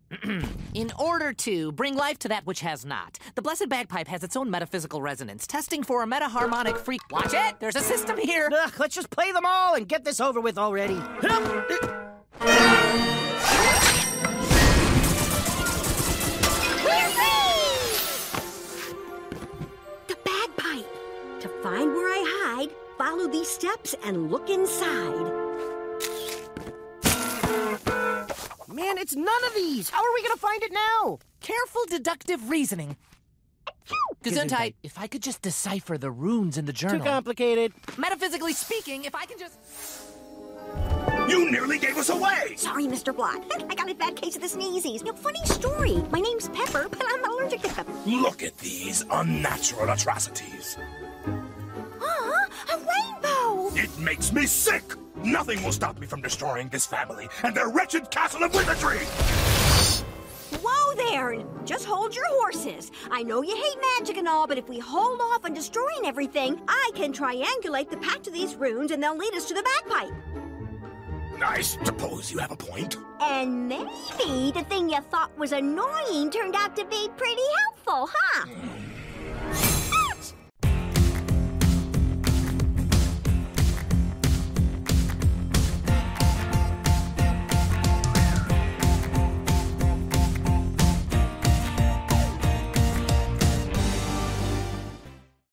In order to bring life to that which has not, the Blessed Bagpipe has its own metaphysical resonance, testing for a metaharmonic freak. Watch it! There's a system here! Ugh, let's just play them all and get this over with already. The bagpipe. To find where I hide, follow these steps and look inside. Man, it's none of these. How are we gonna find it now? Careful deductive reasoning. Gesundheit, if I could just decipher the runes in the journal. Too complicated. Metaphysically speaking, if I can just... You nearly gave us away! Sorry, Mr. Block. I got a bad case of the sneezies. Funny story. My name's Pepper, but I'm allergic to pepper. Look at these unnatural atrocities. A rainbow! It makes me sick! Nothing will stop me from destroying this family and their wretched castle of wizardry! Whoa there! Just hold your horses. I know you hate magic and all, but if we hold off on destroying everything, I can triangulate the path to these runes and they'll lead us to the bagpipe. I suppose you have a point. And maybe the thing you thought was annoying turned out to be pretty helpful, huh?